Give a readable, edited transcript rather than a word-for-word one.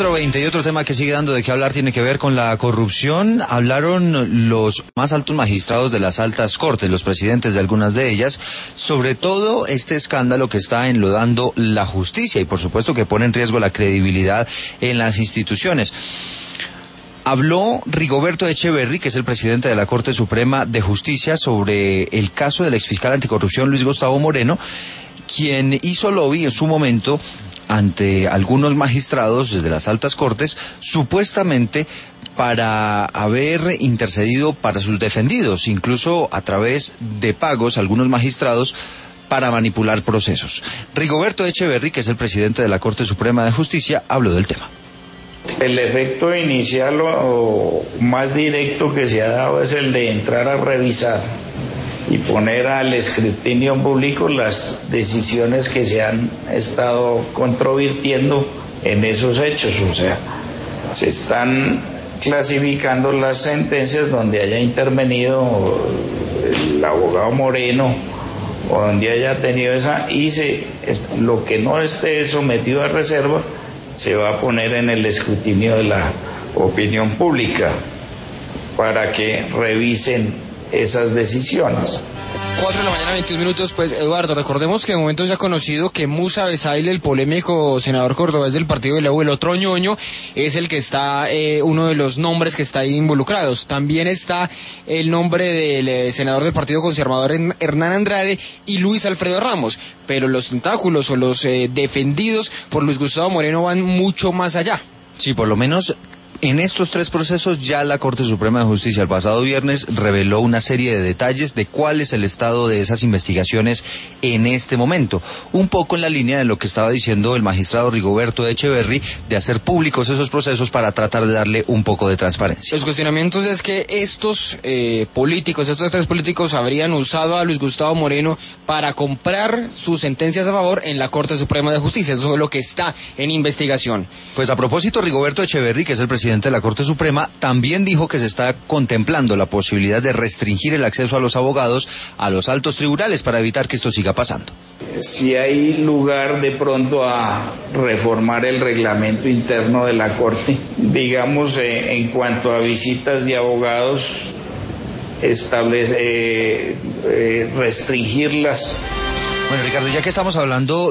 4:20 y otro tema que sigue dando de qué hablar tiene que ver con la corrupción. Hablaron los más altos magistrados de las altas cortes, los presidentes de algunas de ellas, sobre todo este escándalo que está enlodando la justicia y por supuesto que pone en riesgo la credibilidad en las instituciones. Habló Rigoberto Echeverry, que es el presidente de la Corte Suprema de Justicia, sobre el caso del exfiscal anticorrupción Luis Gustavo Moreno, quien hizo lobby en su momento ante algunos magistrados desde las altas cortes, supuestamente para haber intercedido para sus defendidos, incluso a través de pagos a algunos magistrados para manipular procesos. Rigoberto Echeverry, que es el presidente de la Corte Suprema de Justicia, habló del tema. El efecto inicial o más directo que se ha dado es el de entrar a revisar y poner al escrutinio público las decisiones que se han estado controvirtiendo en esos hechos. O sea, se están clasificando las sentencias donde haya intervenido el abogado Moreno o donde haya tenido esa, y lo que no esté sometido a reserva se va a poner en el escrutinio de la opinión pública para que revisen esas decisiones. 4:21 pues Eduardo, recordemos que de momento se ha conocido que Musa Besaile, el polémico senador cordobés del partido de la U, el otro ñoño, es el que está, uno de los nombres que está ahí involucrados. También está el nombre del senador del Partido Conservador Hernán Andrade y Luis Alfredo Ramos, pero los tentáculos o los defendidos por Luis Gustavo Moreno van mucho más allá. Sí, por lo menos en estos tres procesos ya la Corte Suprema de Justicia el pasado viernes reveló una serie de detalles de cuál es el estado de esas investigaciones en este momento. Un poco en la línea de lo que estaba diciendo el magistrado Rigoberto Echeverry, de hacer públicos esos procesos para tratar de darle un poco de transparencia. Los cuestionamientos es que estos estos tres políticos habrían usado a Luis Gustavo Moreno para comprar sus sentencias a favor en la Corte Suprema de Justicia. Eso es lo que está en investigación. Pues a propósito, Rigoberto Echeverry, que es el presidente de la Corte Suprema, también dijo que se está contemplando la posibilidad de restringir el acceso a los abogados a los altos tribunales para evitar que esto siga pasando. Si hay lugar de pronto a reformar el reglamento interno de la Corte, digamos, en cuanto a visitas de abogados, restringirlas. Bueno, Ricardo, ya que estamos hablando